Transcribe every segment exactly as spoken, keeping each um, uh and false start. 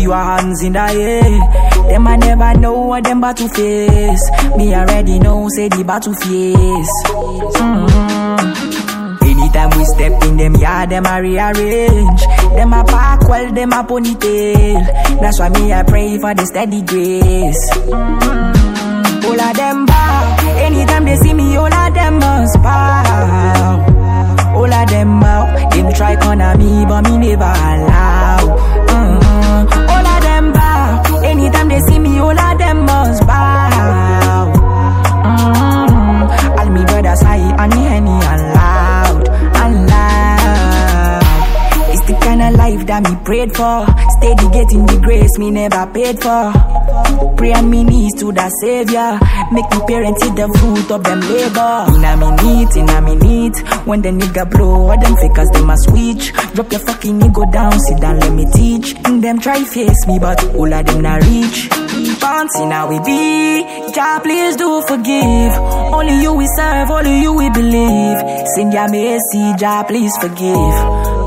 your hands in the air. Them I never know what them about to face. Me already know, say the battle face. Mm-hmm. Anytime we step in them yard, them I rearrange. Them a park well, them a ponytail. That's why me I pray for the steady grace. Mm-hmm. All of them bow. Anytime they see me, all of them must bow. All of them bow. Them try corner me, but me never allow. Mm-hmm. All of them bow. Anytime they see me, all of them must bow. Mm-hmm. All me brothers high and the henny and loud, and loud. It's the kind of life that me prayed for. Steady getting the grace me never paid for. Pray on me knees to the Savior. Make me parents see the fruit of them labor. Inna me neat, inna me neat. When the nigga blow, all them fakers they must switch. Drop your fucking ego down, sit down, let me teach. And them try face me, but all of them not reach. Fancy now we be. Jah please do forgive. Only you we serve, only you we believe. Send your mercy, Jah please forgive.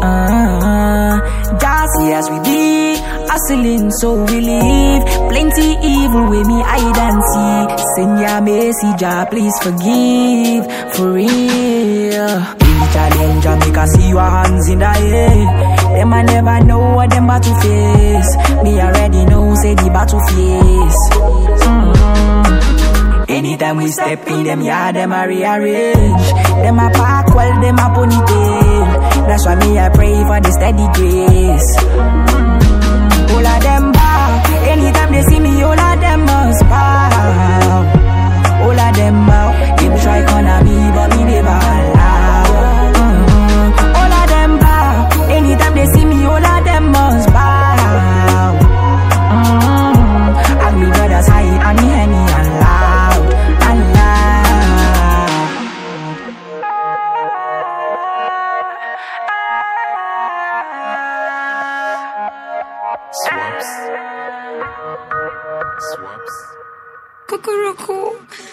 Uh, Jah see as we be. Hustling so we live. Plenty evil with me hide and see. Send your mercy, Jah please forgive. For real. Any challenge I make I see your hands in the air. Them I never know what them about to face. Me already know, say the battle face. Mm-hmm. Anytime we step in them yard, them I rearrange. Them I park well, them I ponytail. That's why me I pray for the steady grace. Mm-hmm. All of them bow. Anytime they see me, all of them must bow. All of them bow. Them try corner me, but me never allow. Mm-hmm. All of them bow. Anytime they see me, all of them must bow. Mm-hmm. And me brothers high and the henny and loud, and loud. Swaps. Swaps. Cuckoo.